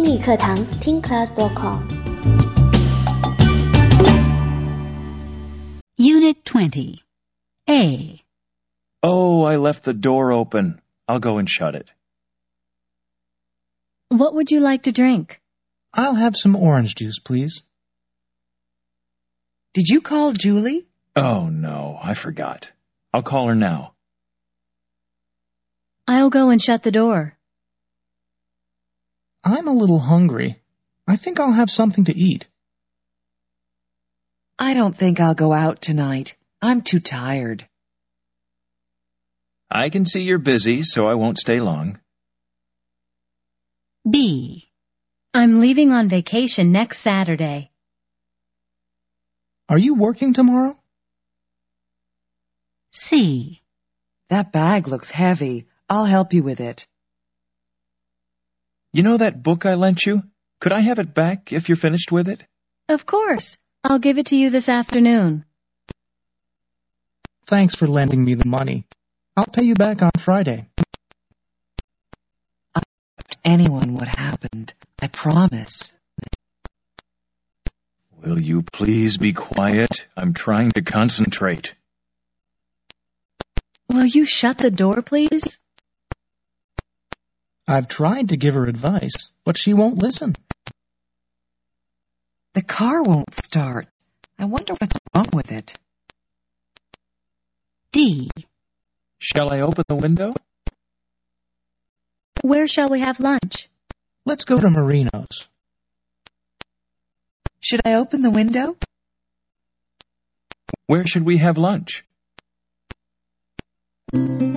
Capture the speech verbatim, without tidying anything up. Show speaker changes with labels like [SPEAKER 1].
[SPEAKER 1] 英语课堂听 class dot com。
[SPEAKER 2] Unit twenty. A.
[SPEAKER 3] Oh, I left the door open. I'll go and shut it.
[SPEAKER 2] What would you like to drink?
[SPEAKER 4] I'll have some orange juice, please.
[SPEAKER 5] Did you call Julie?
[SPEAKER 3] Oh, no, I forgot. I'll call her now.
[SPEAKER 2] I'll go and shut the door.
[SPEAKER 4] I'm a little hungry. I think I'll have something to eat.
[SPEAKER 5] I don't think I'll go out tonight. I'm too tired.
[SPEAKER 3] I can see you're busy, so I won't stay long.
[SPEAKER 2] B. I'm leaving on vacation next Saturday.
[SPEAKER 4] Are you working tomorrow?
[SPEAKER 2] C.
[SPEAKER 5] That bag looks heavy. I'll help you with it.
[SPEAKER 3] You know that book I lent you? Could I have it back if you're finished with it?
[SPEAKER 2] Of course. I'll give it to you this afternoon.
[SPEAKER 4] Thanks for lending me the money. I'll pay you back on Friday.
[SPEAKER 5] I'll tell anyone what happened. I promise.
[SPEAKER 3] Will you please be quiet? I'm trying to concentrate.
[SPEAKER 2] Will you shut the door, please?
[SPEAKER 4] I've tried to give her advice, but she won't listen.
[SPEAKER 5] The car won't start. I wonder what's wrong with it.
[SPEAKER 2] D.
[SPEAKER 3] Shall I open the window?
[SPEAKER 2] Where shall we have lunch?
[SPEAKER 4] Let's go to Marino's.
[SPEAKER 5] Should I open the window?
[SPEAKER 3] Where should we have lunch?
[SPEAKER 1] Thank you.